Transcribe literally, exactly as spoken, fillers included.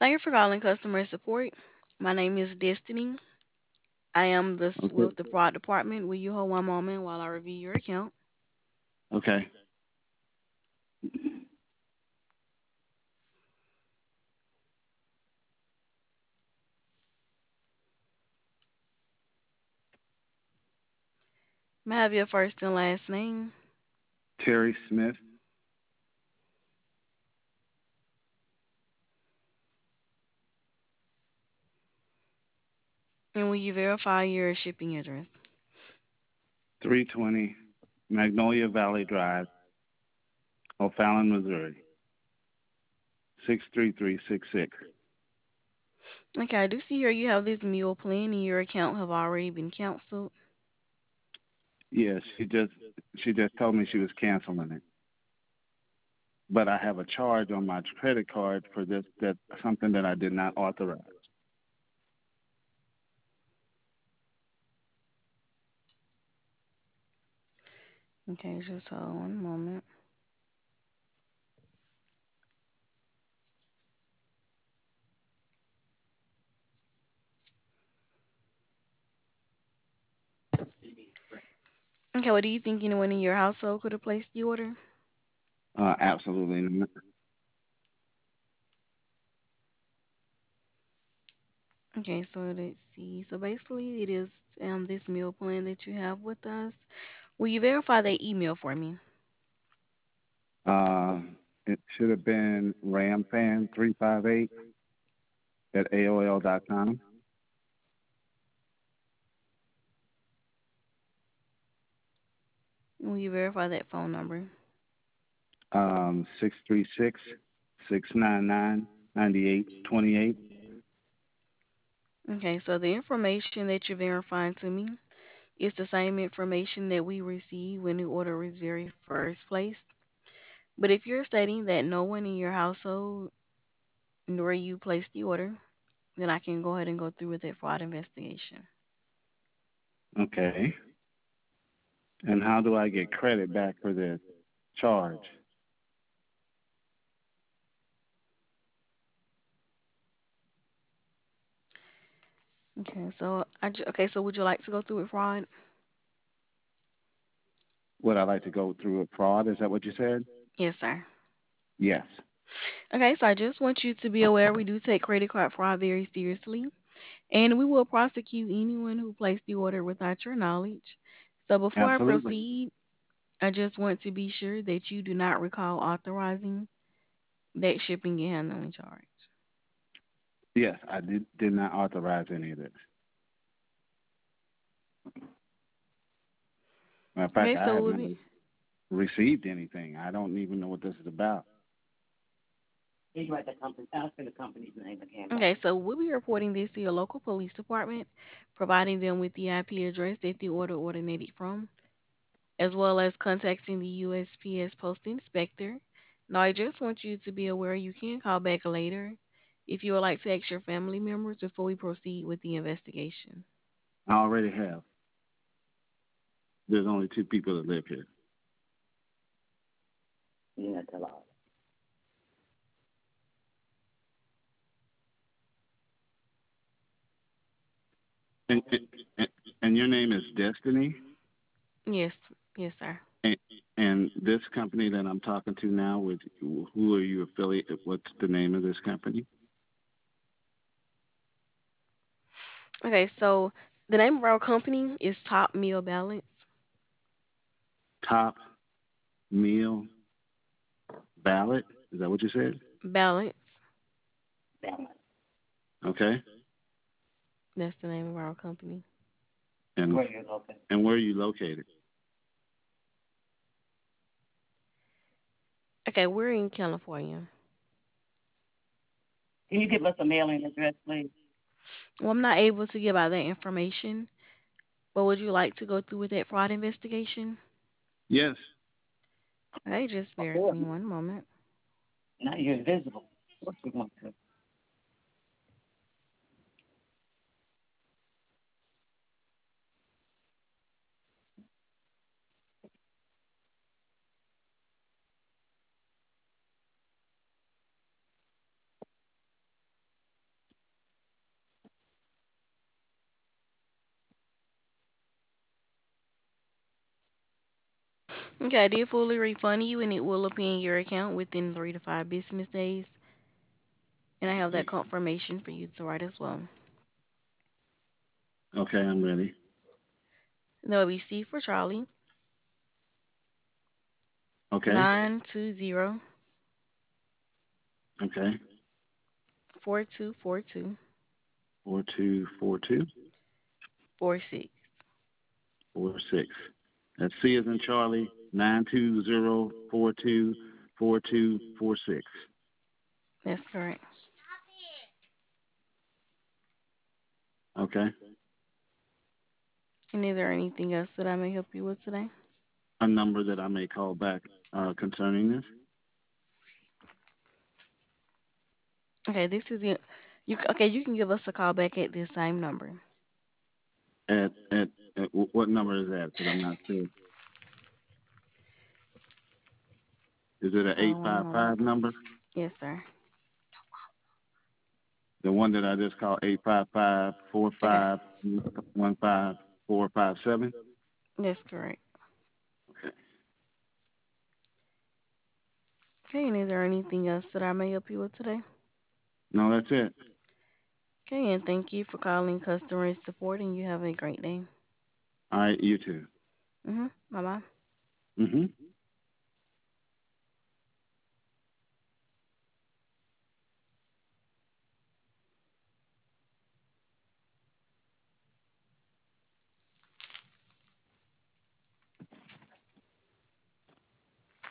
Thank you for calling customer support. My name is Destiny. I am this Okay. with the fraud department. Will you hold one moment while I review your account? Okay. May I have your first and last name? Terry Smith. And will you verify your shipping address? three twenty Magnolia Valley Drive, O'Fallon, Missouri, six three three six six. Okay, I do see here you have this meal plan and your account have already been canceled. Yes, she just she just told me she was canceling it. But I have a charge on my credit card for this that something that I did not authorize. Okay, just hold one moment. Okay, what do you think anyone in your household could have placed the order? Uh, absolutely. Not. Okay, so let's see. So basically, it is um this meal plan that you have with us. Will you verify that email for me? Uh, it should have been ramfan three five eight at A O L dot com. Will you verify that phone number? Um, six three six six nine nine ninety eight twenty eight. Okay, so the information that you're verifying to me is the same information that we received when the order was very first placed. But if you're stating that no one in your household nor you placed the order, then I can go ahead and go through with that fraud investigation. Okay. And how do I get credit back for this charge? Okay, so I ju- okay, so would you like to go through with fraud? Would I like to go through a fraud? Is that what you said? Yes, sir. Yes. Okay, so I just want you to be aware we do take credit card fraud very seriously, and we will prosecute anyone who placed the order without your knowledge. So before I Absolutely. proceed, I just want to be sure that you do not recall authorizing that shipping and handling charge. Yes, I did did not authorize any of this. Matter of Okay, fact, I so have we'll not be, received anything. I don't even know what this is about. okay, so we'll be reporting this to your local police department, providing them with the I P address that the order originated from, as well as contacting the U S P S Post Inspector. Now, I just want you to be aware you can call back later if you would like to ask your family members before we proceed with the investigation. I already have. There's only two people that live here. And, and, and your name is Destiny? Yes, yes, sir. And, and this company that I'm talking to now, with who are you affiliated? What's the name of this company? Okay, so the name of our company is Top Meal Balance. Top Meal Ballot? Is that what you said? Balance, Okay. that's the name of our company. And and where are you located? Okay, we're in California. Well, I'm not able to give out that information, but would you like to go through with that fraud investigation? Yes. Okay, just bear with me one moment. Okay, I did fully refund you, and it will appear in your account within three to five business days. And I have that confirmation for you to write as well. Okay, I'm ready. That will be C for Charlie, Okay, nine two zero okay. four two four two Four two four two four six. four six. That's C as in Charlie. Nine two zero four two four two four six. That's correct. Okay. And is there anything else that I may help you with today? A number that I may call back uh, concerning this. Okay, this is it. You okay? You can give us a call back at this same number. At at, at what number is that? Because I'm not sure. Is it an Hold eight on one five five moment. number? Yes, sir. The one that I just called eight five five four Okay, five one five four five seven. that's correct. Okay. Okay, and is there anything else that I may help you with today? No, that's it. Okay, and thank you for calling customer support, and you have a great day. All right, you too. Mhm. Bye bye. Mhm.